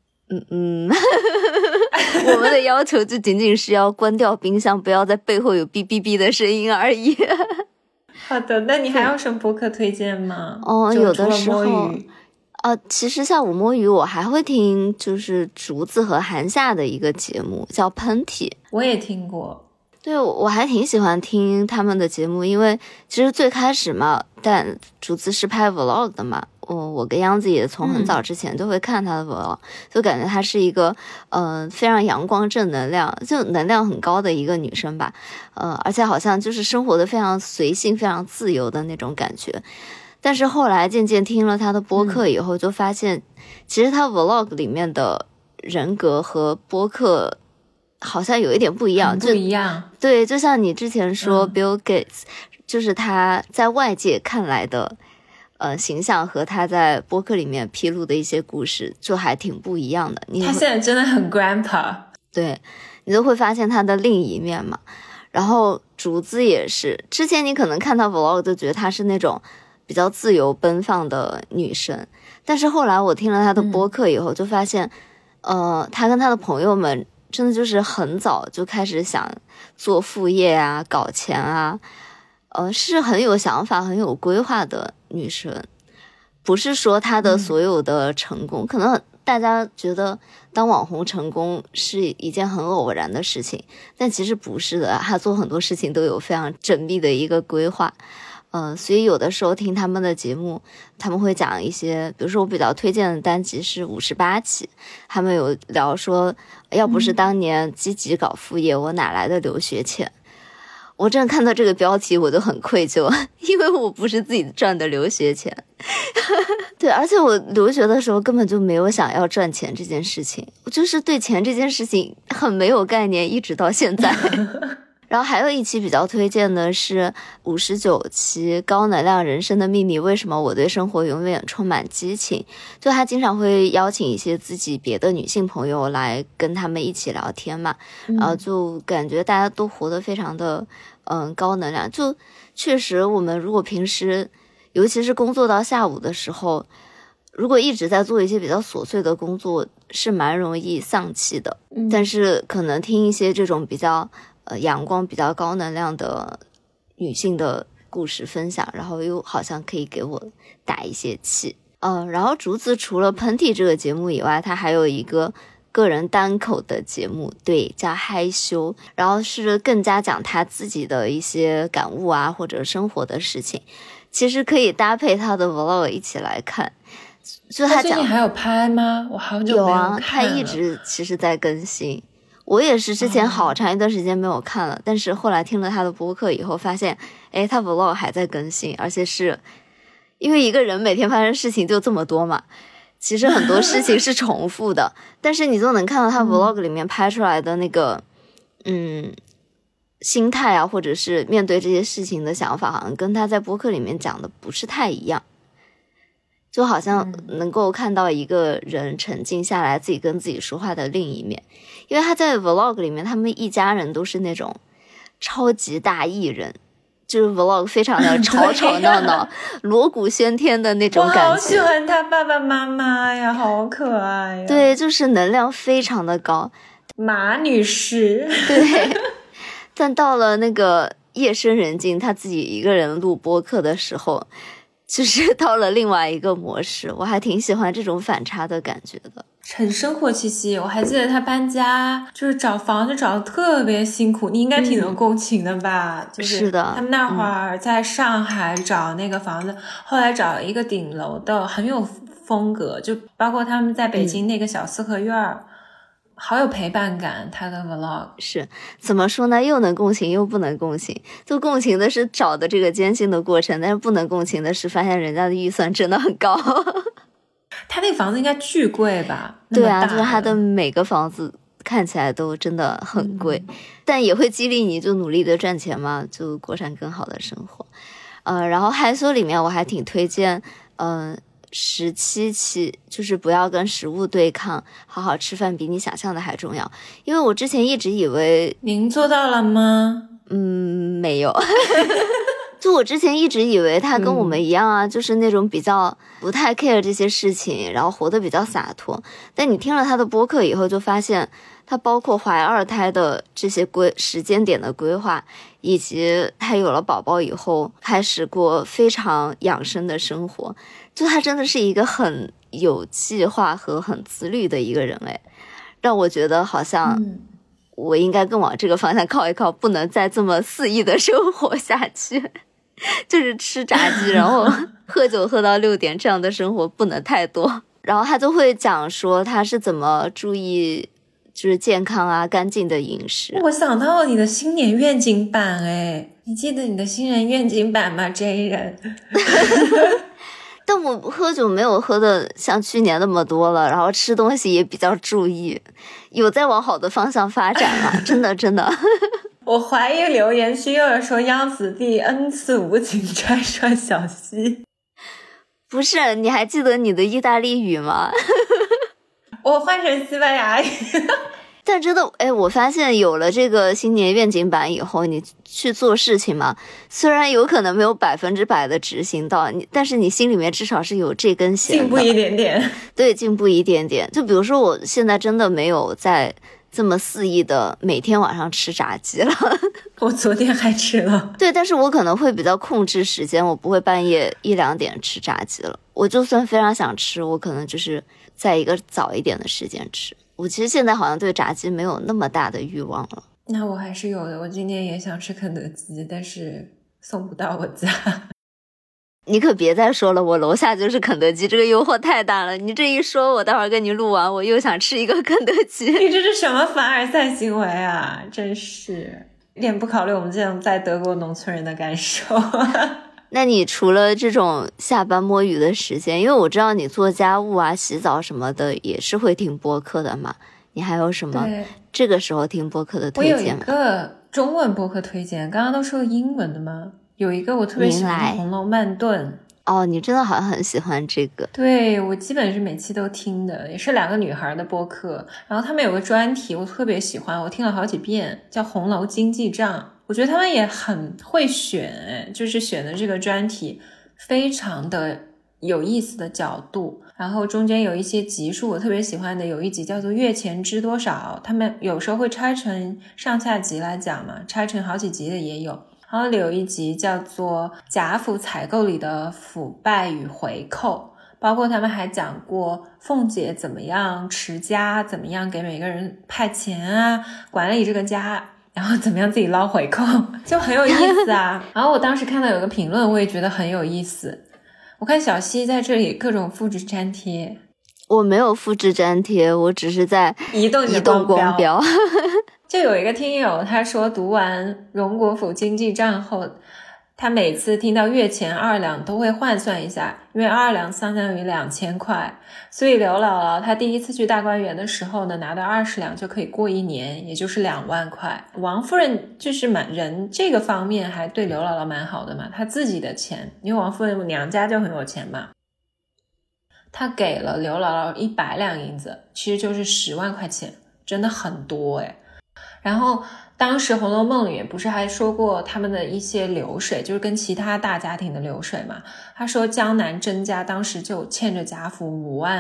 我们的要求就仅仅是要关掉冰箱，不要在背后有哔哔哔的声音而已。 好的，那你还有什么播客推荐吗？ 有的时候。其实下午摸鱼我还会听，就是竹子和韩夏的一个节目叫喷嚏， 我也听过。 对，我还挺喜欢听他们的节目，因为其实最开始嘛，但竹子是拍 vlog 的嘛，我跟央子也从很早之前就会看他的 vlog，就感觉她是一个非常阳光正能量，就能量很高的一个女生吧，而且好像就是生活的非常随性非常自由的那种感觉。但是后来渐渐听了他的播客以后，就发现其实他 vlog 里面的人格和播客好像有一点不一样， 不一样。 对，就像你之前说 Bill Gates，就是他在外界看来的形象和他在播客里面披露的一些故事就还挺不一样的。 他现在真的很 grandpa， 对，你就会发现他的另一面嘛。然后竹子也是，之前你可能看到 vlog 就觉得他是那种比较自由奔放的女生，但是后来我听了她的播客以后就发现她跟她的朋友们真的就是很早就开始想做副业啊，搞钱啊，是很有想法很有规划的女生。不是说她的所有的成功可能大家觉得当网红成功是一件很偶然的事情，但其实不是的，她做很多事情都有非常缜密的一个规划。所以有的时候听他们的节目，他们会讲一些，比如说我比较推荐的单集是58期，他们有聊说，要不是当年积极搞副业，我哪来的留学钱？我真的看到这个标题我就很愧疚，因为我不是自己赚的留学钱。对，而且我留学的时候根本就没有想要赚钱这件事情，我就是对钱这件事情很没有概念，一直到现在。 然后还有一期比较推荐的是59期高能量人生的秘密，为什么我对生活永远充满激情。就他经常会邀请一些自己别的女性朋友来跟他们一起聊天嘛，然后就感觉大家都活得非常的高能量。就确实我们如果平时尤其是工作到下午的时候，如果一直在做一些比较琐碎的工作是蛮容易丧气的，但是可能听一些这种比较阳光比较高能量的女性的故事分享，然后又好像可以给我打一些气。然后竹子除了喷嚏这个节目以外，他还有一个个人单口的节目，对，叫害羞，然后是更加讲他自己的一些感悟啊或者生活的事情，其实可以搭配他的 vlog 一起来看。就他最近还有拍吗？我好久没有看了。 有啊，他一直其实在更新。我也是之前好长一段时间没有看了，但是后来听了他的播客以后发现，诶，他 vlog 还在更新，而且是因为一个人每天发生事情就这么多嘛，其实很多事情是重复的，但是你就能看到他 vlog 里面拍出来的那个心态啊，或者是面对这些事情的想法，好像跟他在播客里面讲的不是太一样。就好像能够看到一个人沉静下来自己跟自己说话的另一面。因为他在 vlog 里面他们一家人都是那种超级大艺人，就是 vlog 非常的吵吵闹闹锣鼓喧天的那种感觉。 我好喜欢他爸爸妈妈呀，好可爱呀。 对，就是能量非常的高。 马女士。 对，但到了那个夜深人静他自己一个人录播客的时候，就是到了另外一个模式，我还挺喜欢这种反差的感觉的， 很生活气息。我还记得他搬家就是找房子找的特别辛苦，你应该挺能共情的吧？ 是的， 他们那会儿在上海找那个房子，后来找一个顶楼的，很有风格，就包括他们在北京那个小四合院好有陪伴感。他的 vlog 是怎么说呢，又能共情又不能共情。就共情的是找的这个艰辛的过程，但是不能共情的是发现人家的预算真的很高。 他那个房子应该巨贵吧？ 对啊，就是他的每个房子看起来都真的很贵，但也会激励你就努力的赚钱嘛，就过上更好的生活。然后害羞里面我还挺推荐17期，就是不要跟食物对抗，好好吃饭比你想象的还重要。因为我之前一直以为， 您做到了吗？ 没有。就我之前一直以为他跟我们一样啊，就是那种比较不太 care 这些事情，然后活得比较洒脱。但你听了他的播客以后，就发现他包括怀2胎的这些时间点的规划，以及他有了宝宝以后开始过非常养生的生活。就他真的是一个很有计划和很自律的一个人，让我觉得好像我应该更往这个方向靠一靠，不能再这么肆意的生活下去。就是吃炸鸡然后喝酒喝到6点，这样的生活不能太多。然后他就会讲说他是怎么注意就是健康啊干净的饮食。 我想到了你的新年愿景版，你记得你的新年愿景版吗？J 人。 但我喝酒没有喝的像去年那么多了，然后吃东西也比较注意，有在往好的方向发展了。真的真的。 我怀疑留言区有人说央子弟 N 次无情拆穿小溪。 不是，你还记得你的意大利语吗？ 我换成西班牙语。 但真的，我发现有了这个新年愿景版以后，你去做事情嘛，虽然有可能没有100%的执行到你，但是你心里面至少是有这根弦的， 进步一点点。 对，进步一点点。就比如说，我现在真的没有在这么肆意的每天晚上吃炸鸡了。 我昨天还吃了。 对，但是我可能会比较控制时间，我不会半夜1、2点吃炸鸡了。我就算非常想吃，我可能就是在一个早一点的时间吃。我其实现在好像对炸鸡没有那么大的欲望了。 那我还是有的，我今天也想吃肯德基，但是送不到我家。 你可别再说了，我楼下就是肯德基，这个诱惑太大了。你这一说，我待会儿跟你录完，我又想吃一个肯德基。 你这是什么凡尔赛行为啊？真是一点不考虑我们这种在德国农村人的感受。 那你除了这种下班摸鱼的时间，因为我知道你做家务啊洗澡什么的也是会听播客的嘛，你还有什么这个时候听播客的推荐吗？ 我有一个中文播客推荐，刚刚都说英文的吗？有一个我特别喜欢《红楼慢炖》。 哦，你真的好像很喜欢这个。 对，我基本是每期都听的，也是2个女孩的播客。然后他们有个专题我特别喜欢，我听了好几遍，叫《红楼经济账》。我觉得他们也很会选，就是选的这个专题非常的有意思的角度。然后中间有一些集数我特别喜欢的，有一集叫做月钱知多少，他们有时候会拆成上下集来讲嘛，拆成好几集的也有。然后有一集叫做贾府采购里的腐败与回扣，包括他们还讲过凤姐怎么样持家，怎么样给每个人派钱啊，管理这个家，然后怎么样自己捞回扣，就很有意思啊。然后我当时看到有个评论我也觉得很有意思，我看小西在这里各种复制粘贴。 我没有复制粘贴，我只是在移动光标。 就有一个听友他说读完荣国府经济账后，他每次听到月钱2两都会换算一下，因为2两相当于2000块，所以刘姥姥她第一次去大观园的时候呢，拿到20两就可以过1年，也就是2万块。王夫人就是人这个方面还对刘姥姥蛮好的嘛，她自己的钱，因为王夫人娘家就很有钱嘛，她给了刘姥姥100两银子，其实就是10万块钱，真的很多诶。然后当时《红楼梦》里不是还说过他们的一些流水，就是跟其他大家庭的流水嘛。他说江南甄家当时就欠着贾府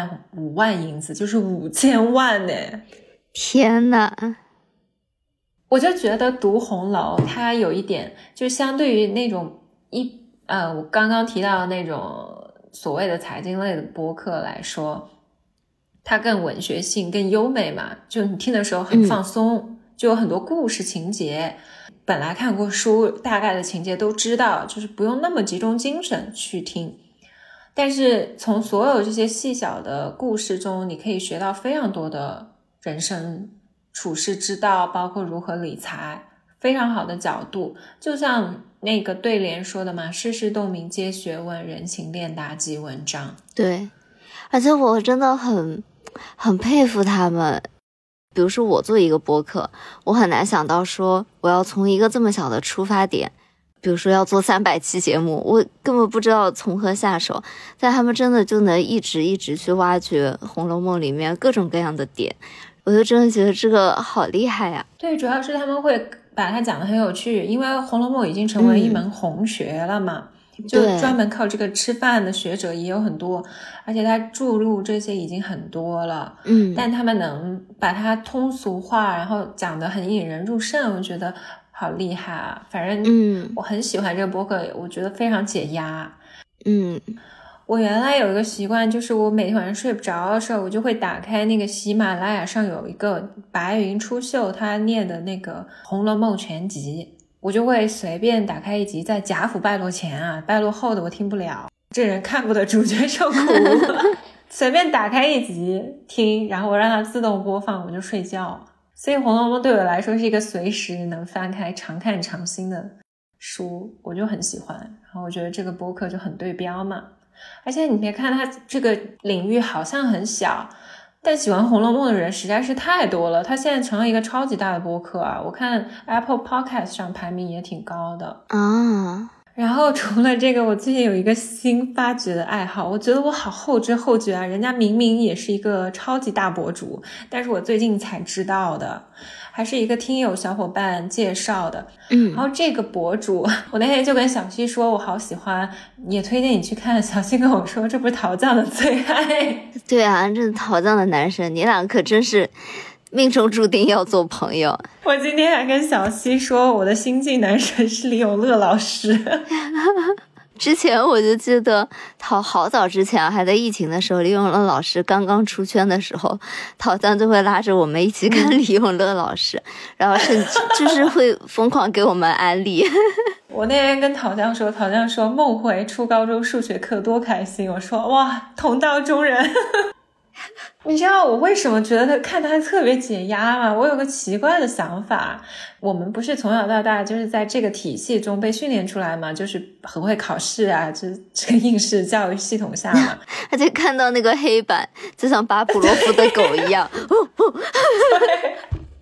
5万银子，就是5000万呢。 天哪！ 我就觉得读红楼它有一点，就相对于那种我刚刚提到的那种所谓的财经类的播客来说，它更文学性更优美嘛，就你听的时候很放松，就有很多故事情节，本来看过书大概的情节都知道，就是不用那么集中精神去听。但是从所有这些细小的故事中，你可以学到非常多的人生处世之道，包括如何理财，非常好的角度。就像那个对联说的嘛，世事洞明皆学问，人情练达即文章。 对，而且我真的很佩服他们。比如说我做一个播客，我很难想到说我要从一个这么小的出发点，比如说要做300期节目，我根本不知道从何下手，但他们真的就能一直去挖掘《红楼梦》里面各种各样的点，我就真的觉得这个好厉害呀。 对，主要是他们会把它讲得很有趣，因为《红楼梦》已经成为一门红学了嘛，就专门靠这个吃饭的学者也有很多，而且他注入这些已经很多了，但他们能把它通俗化，然后讲得很引人入胜，我觉得好厉害啊。反正我很喜欢这个播客，我觉得非常解压。我原来有一个习惯，就是我每天晚上睡不着的时候，我就会打开那个喜马拉雅上有一个白云出岫他念的那个《红楼梦全集》，我就会随便打开一集，在贾府败落前啊，败落后的我听不了，这人看不得主角受苦随便打开一集听，然后我让它自动播放，我就睡觉。所以《红楼梦》对我来说是一个随时能翻开常看常新的书，我就很喜欢。然后我觉得这个播客就很对标嘛，而且你别看它这个领域好像很小，但喜欢《红楼梦》的人实在是太多了，它现在成了一个超级大的播客啊！我看 Apple Podcast 上排名也挺高的啊。 然后除了这个，我最近有一个新发掘的爱好，我觉得我好后知后觉啊，人家明明也是一个超级大博主，但是我最近才知道的，还是一个听友小伙伴介绍的。然后这个博主，我那天就跟小西说我好喜欢，也推荐你去看。小西跟我说这不是陶酱的最爱。 对啊，这陶酱的男神，你俩可真是命中注定要做朋友。 我今天还跟小西说我的新晋男神是李永乐老师之前我就记得好早之前还在疫情的时候，李永乐老师刚刚出圈的时候，陶酱就会拉着我们一起看李永乐老师然后甚至就是会疯狂给我们安利我那天跟陶酱说梦回初高中数学课多开心，我说哇同道中人你知道我为什么觉得看他特别解压吗？我有个奇怪的想法，我们不是从小到大就是在这个体系中被训练出来嘛，就是很会考试啊，这个应试教育系统下嘛而且看到那个黑板就像巴甫洛夫的狗一样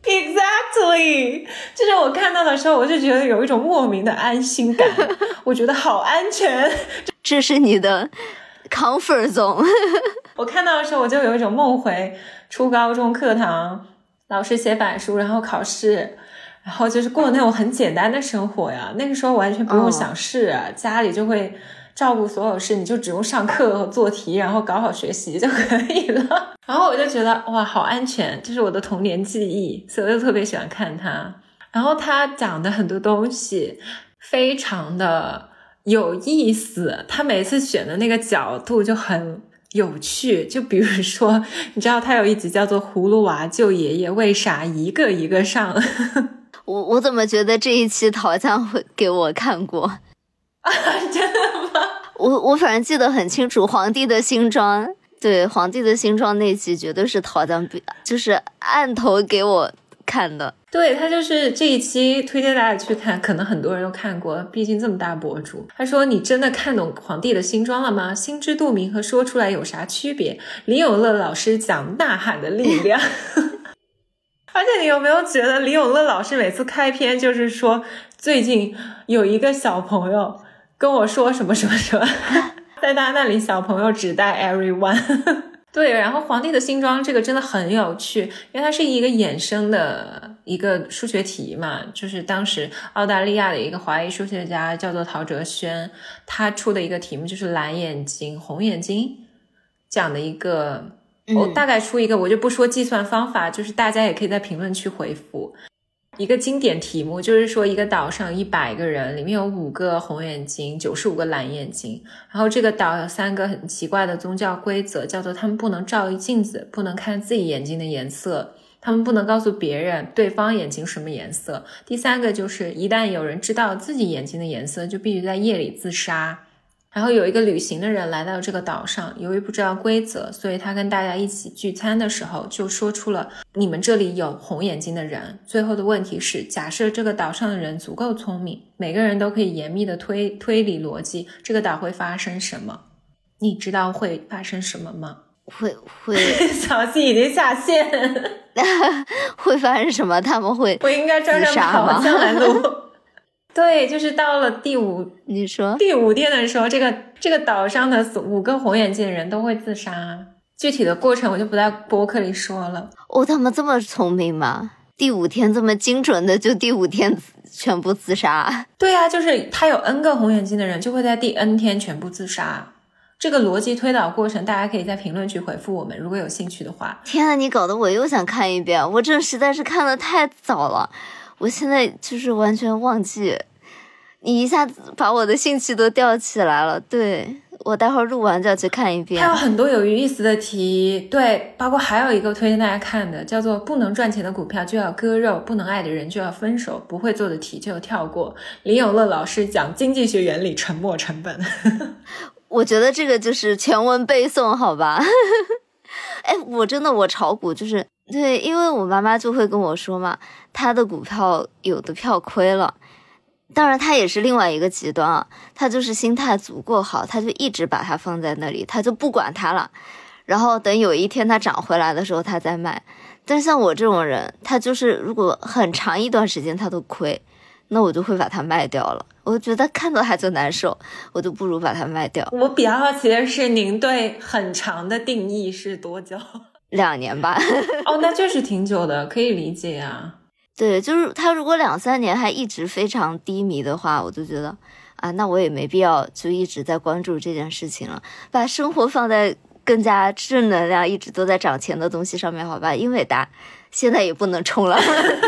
Exactly， 就是我看到的时候我就觉得有一种莫名的安心感，我觉得好安全， 这是你的 comfort zone。 我看到的时候我就有一种梦回初高中课堂，老师写板书然后考试，然后就是过那种很简单的生活呀。那个时候完全不用想事家里就会照顾所有事，你就只用上课和做题然后搞好学习就可以了。然后我就觉得哇好安全，这是我的童年记忆，所以我就特别喜欢看它。然后他讲的很多东西非常的有意思，他每次选的那个角度就很有趣。就比如说你知道他有一集叫做葫芦娃救爷爷为啥一个一个上我怎么觉得这一期陶江会给我看过真的吗？ 我反正记得很清楚，皇帝的新装，对，皇帝的新装那集绝对是陶江就是按头给我看的。 对，他就是这一期推荐大家去看，可能很多人都看过，毕竟这么大博主。他说你真的看懂皇帝的新装了吗？心知肚明和说出来有啥区别？李永乐老师讲呐喊的力量而且你有没有觉得李永乐老师每次开篇就是说最近有一个小朋友跟我说什么什么什么在他那里小朋友只带 everyone 对，然后皇帝的新装这个真的很有趣，因为它是一个衍生的一个数学题嘛，就是当时澳大利亚的一个华裔数学家叫做陶哲轩，他出的一个题目就是蓝眼睛红眼睛讲的一个，我大概出一个，我就不说计算方法，就是大家也可以在评论区回复。一个经典题目就是说一个岛上100个人，里面有5个红眼睛95个蓝眼睛，然后这个岛有3个很奇怪的宗教规则，叫做他们不能照一镜子，不能看自己眼睛的颜色，他们不能告诉别人对方眼睛什么颜色，第3个就是一旦有人知道自己眼睛的颜色就必须在夜里自杀。然后有一个旅行的人来到这个岛上，由于不知道规则，所以他跟大家一起聚餐的时候就说出了你们这里有红眼睛的人。最后的问题是，假设这个岛上的人足够聪明，每个人都可以严密的推理逻辑，这个岛会发生什么？你知道会发生什么吗？ 会小溪已经下线会发生什么？他们会我应该专程跑向来录对，就是到了第5天的时候，这个岛上的5个红眼睛的人都会自杀。具体的过程我就不在播客里说了。 他们这么聪明吗？第5天这么精准的就第5天全部自杀？ 对啊，就是他有 N 个红眼睛的人就会在第 N 天全部自杀。这个逻辑推导过程大家可以在评论区回复我们，如果有兴趣的话。 天啊，你搞得我又想看一遍，我这实在是看得太早了，我现在就是完全忘记，你一下子把我的兴趣都吊起来了。对，我待会儿录完就要去看一遍。 还有很多有意思的题，对，包括还有一个推荐大家看的，叫做不能赚钱的股票就要割肉，不能爱的人就要分手，不会做的题就跳过。李永乐老师讲经济学原理，沉没成本我觉得这个就是全文背诵好吧哎，我炒股就是对，因为我妈妈就会跟我说嘛，她的股票有的票亏了，当然她也是另外一个极端啊，她就是心态足够好，她就一直把它放在那里，她就不管它了，然后等有一天它涨回来的时候她再卖。但像我这种人，他就是如果很长一段时间他都亏，那我就会把它卖掉了，我觉得看到它就难受，我就不如把它卖掉。 我比较好奇的是您对很长的定义是多久 ？2年吧哦，那就是挺久的，可以理解啊。 对，就是他如果2-3年还一直非常低迷的话，我就觉得啊，那我也没必要就一直在关注这件事情了，把生活放在更加正能量一直都在涨钱的东西上面好吧。英伟达现在也不能冲了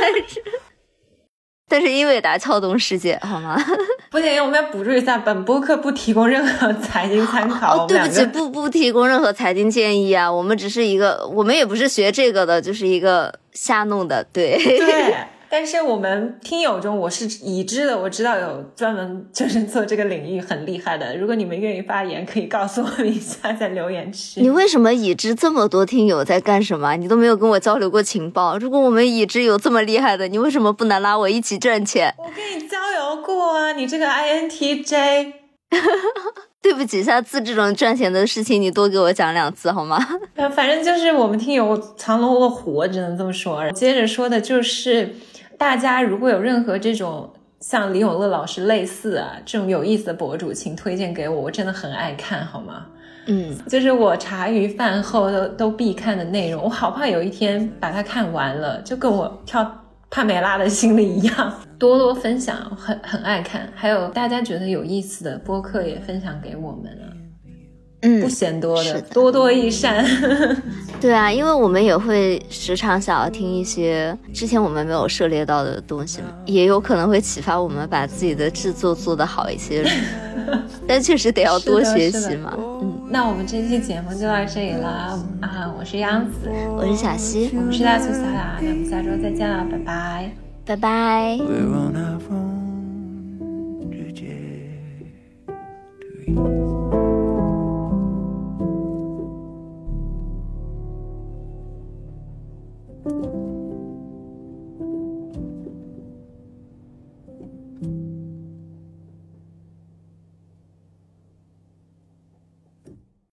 但是英伟达撬动世界好吗？ 不行，我们要补助一下，本播客不提供任何财经参考。 对不起，不提供任何财经建议啊，我们只是我们也不是学这个的，就是一个瞎弄的。对， 但是我们听友中我是已知的，我知道有专门就是做这个领域很厉害的，如果你们愿意发言可以告诉我们一下在留言区。 你为什么已知这么多听友在干什么？你都没有跟我交流过情报，如果我们已知有这么厉害的，你为什么不能拉我一起赚钱？ 我跟你交流过啊，你这个 INTJ 对不起，下次这种赚钱的事情你多给我讲2次好吗？ 反正就是我们听友藏龙卧虎，只能这么说。接着说的就是大家如果有任何这种像李永乐老师类似这种有意思的博主，请推荐给我，我真的很爱看好吗？就是我茶余饭后都必看的内容，我好怕有一天把它看完了，就跟我跳帕梅拉的心理一样。多多分享，很爱看。还有大家觉得有意思的播客也分享给我们了，不嫌多的，多多益善。 对啊，因为我们也会时常想要听一些之前我们没有涉猎到的东西，也有可能会启发我们把自己的制作做得好一些。但确实得要多学习嘛。 那我们这期节目就到这里了我是杨子， 我是小溪， 我们是大促小雅，那我们下周再见了，拜拜， 拜拜。 We're on our own trajectory.